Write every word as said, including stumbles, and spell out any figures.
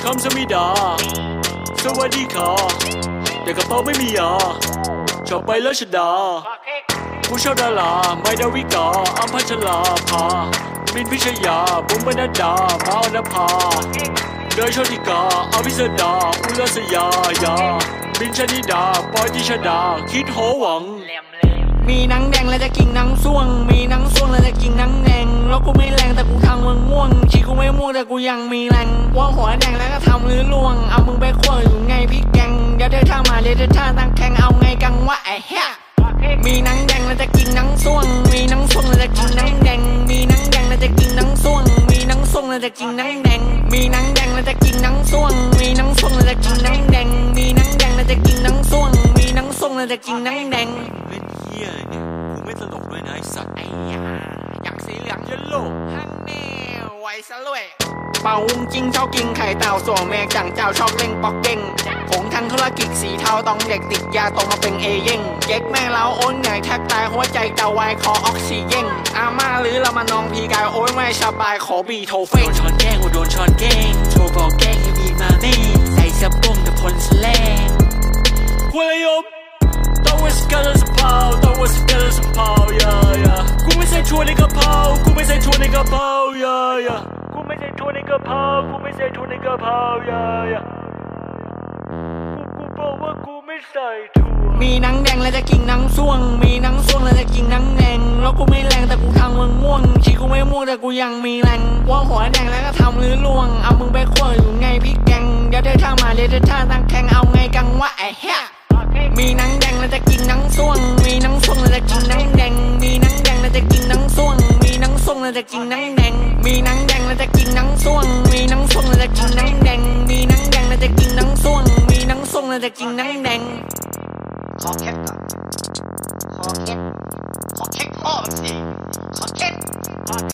ำสมิดาสวัสดีค่ะแต่กระเป๋าไม่มียาชอบไปแล้วชดาผู้ชอบดาราไม่ดาวิกาอัมพัชลาภามินพิชยาบุ๋มบรรดามาอนภาเดยชติกาอภิสดาอุลสยายาบินชนิดาปอยติชดาคิดโหวังมีหนังแดงแล้วจะกินหนังส่วงมีหนังส่วงแล้วจะกินหนังแดงแล้วกูไม่แรงแต่กูทำมึงง่วงชีกูไม่ม่วงแต่กูยังมีแรงว่าหัวแดงแล้วก็ทำหรือล่วงเอามึงไปขั้วอยู่ไงพี่แกงเดี๋ยวเธอท่ามาเดี๋ยวเธอท่าตั้งแข่งเอาไงกังวะไอ้เหี้ยมีหนังแดงแล้วจะกินหนังส่วงมีหนังส่วงแล้วจะกินหนังแดงมีหนังแดงแล้วจะกินหนังส่วงมีหนังส่วงแล้วจะกินหนังแดงมีหนังแดงแล้วจะกินหนังส่วงมีหนังส่วงแล้วจะกินหนังแดงมีหนังแดงแล้วจะกินหนังส่วงมีหนังส่วงแล้วจะกินหนังแดงเล่นเหี้ยอะไรเนี่ยกูไม่ตลกด้วยนะไอ้สัตว์ไอ้ยาอย่างสีเหลืองเยลโล่ฮันแน่ไว้ซะเลยเป่าวุ้งจิ้งชอบกินไข่เต่าส่วนแม่จังเจ้าชอบเล่งปอกเด้งผงทางธุรกิจสีเทาต้องเด็กติดยาตรงมาเป็นเอเย่งเจ๊กแม่เราโอนเหนื่อยแทบตายหัวใจจะวายคอออกซิเจนอาม่าหรือเรามานองพีกายโอ้ยไม่สบายขอบีโทเฟนโดนช้อนแกงโดนช้อนแกงโทรบอกแกงให้บีมาแม่ใส่เสื้อโป่งแต่พลสแลงคุยยบต้องว่าสกัดสะเพาต้องว่าสกัดสะเพายายากูไม่ใส่ถั่วในกระเพรากูไม่ใส่ถั่วในกระเพรายายากูไม่ใส่ถั่วในกระเพรากูไม่ใส่ถั่วในกระเพรายายากูกูบอกว่ากูไม่ใส่ถั่วมีหนังแดงแล้วจะกินหนังส่วงมีหนังส่วงแล้วจะกินหนังแดงแล้วกูไม่แรงแต่กูทำมึงง่วงชีกูไม่ม่วงแต่กูยังมีแรงว่าหัวแดงแล้วก็ทำหรือล่วงเอามึงไปขั้วอยู่ไงพี่แกงเดี๋ยวเธอท่ามาเดี๋ยวเธอท่าตั้งแข่งเอาไงกังวะไอ้เหี้ยมีหนังแดงแล้วจะกินหนังส่วงมีหนังส่วงแล้วจะกินหนังแดงมีหนังแดงแล้วจะกินหนังส่วงมีหนังส่วงแล้วจะกินหนังแดงมีหนังแดงแล้วจะกินหนังส่วงมีหนังส่วงแล้วจะกินหนังแดงมีหนังแดงแล้วจะกินหนังส่วงมีหนังส่วงแล้วจะกินหนังแดงขอเค็ดก่อนขอเค็ดขอเค็ดพ่อมันสิ